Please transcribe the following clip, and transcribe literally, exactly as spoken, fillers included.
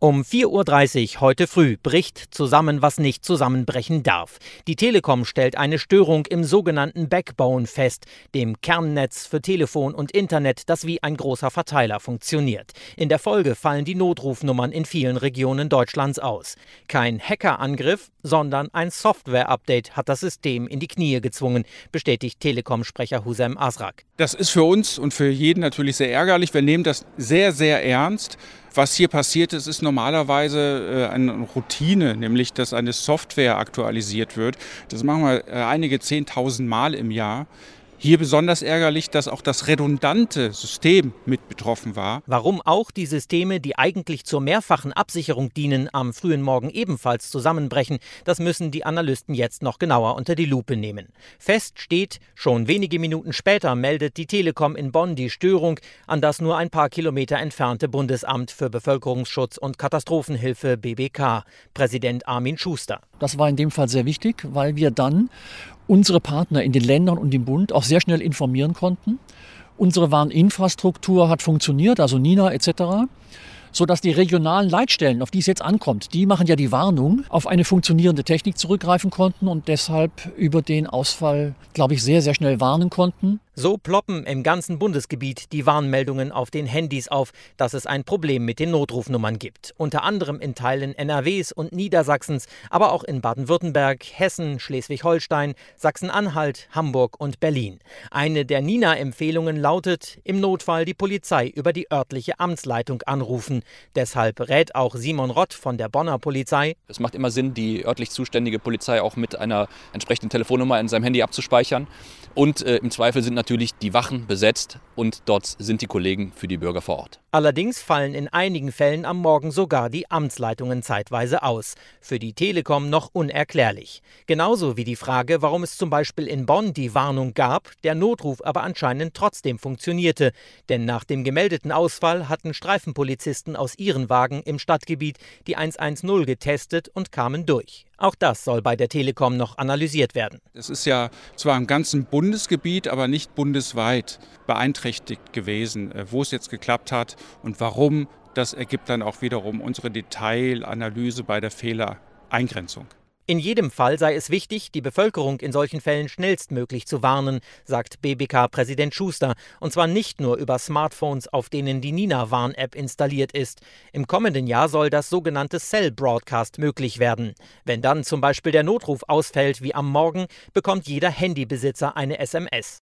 Um vier Uhr dreißig heute früh bricht zusammen, was nicht zusammenbrechen darf. Die Telekom stellt eine Störung im sogenannten Backbone fest, dem Kernnetz für Telefon und Internet, das wie ein großer Verteiler funktioniert. In der Folge fallen die Notrufnummern in vielen Regionen Deutschlands aus. Kein Hackerangriff, sondern ein Software-Update hat das System in die Knie gezwungen, bestätigt Telekom-Sprecher Husem Asrak. Das ist für uns und für jeden natürlich sehr ärgerlich. Wir nehmen das sehr, sehr ernst. Was hier passiert ist, ist normalerweise eine Routine, nämlich dass eine Software aktualisiert wird. Das machen wir einige zehntausend Mal im Jahr. Hier besonders ärgerlich, dass auch das redundante System mit betroffen war. Warum auch die Systeme, die eigentlich zur mehrfachen Absicherung dienen, am frühen Morgen ebenfalls zusammenbrechen, das müssen die Analysten jetzt noch genauer unter die Lupe nehmen. Fest steht, schon wenige Minuten später meldet die Telekom in Bonn die Störung an das nur ein paar Kilometer entfernte Bundesamt für Bevölkerungsschutz und Katastrophenhilfe B B K. Präsident Armin Schuster. Das war in dem Fall sehr wichtig, weil wir dann unsere Partner in den Ländern und im Bund auch sehr schnell informieren konnten. Unsere Warninfrastruktur hat funktioniert, also Nina et cetera, sodass die regionalen Leitstellen, auf die es jetzt ankommt, die machen ja die Warnung, auf eine funktionierende Technik zurückgreifen konnten und deshalb über den Ausfall, glaube ich, sehr, sehr schnell warnen konnten. So ploppen im ganzen Bundesgebiet die Warnmeldungen auf den Handys auf, dass es ein Problem mit den Notrufnummern gibt. Unter anderem in Teilen N R Ws und Niedersachsens, aber auch in Baden-Württemberg, Hessen, Schleswig-Holstein, Sachsen-Anhalt, Hamburg und Berlin. Eine der Nina-Empfehlungen lautet, im Notfall die Polizei über die örtliche Amtsleitung anrufen. Deshalb rät auch Simon Rott von der Bonner Polizei: Es macht immer Sinn, die örtlich zuständige Polizei auch mit einer entsprechenden Telefonnummer in seinem Handy abzuspeichern. Und äh, im Zweifel sind natürlich die Wachen besetzt und dort sind die Kollegen für die Bürger vor Ort. Allerdings fallen in einigen Fällen am Morgen sogar die Amtsleitungen zeitweise aus. Für die Telekom noch unerklärlich. Genauso wie die Frage, warum es zum Beispiel in Bonn die Warnung gab, der Notruf aber anscheinend trotzdem funktionierte. Denn nach dem gemeldeten Ausfall hatten Streifenpolizisten aus ihren Wagen im Stadtgebiet die eins eins null getestet und kamen durch. Auch das soll bei der Telekom noch analysiert werden. Es ist ja zwar im ganzen Bundesgebiet, aber nicht bundesweit beeinträchtigt gewesen, wo es jetzt geklappt hat und warum. Das ergibt dann auch wiederum unsere Detailanalyse bei der Fehlereingrenzung. In jedem Fall sei es wichtig, die Bevölkerung in solchen Fällen schnellstmöglich zu warnen, sagt B B K-Präsident Schuster. Und zwar nicht nur über Smartphones, auf denen die Nina-Warn-App installiert ist. Im kommenden Jahr soll das sogenannte Cell Broadcast möglich werden. Wenn dann zum Beispiel der Notruf ausfällt wie am Morgen, bekommt jeder Handybesitzer eine S M S.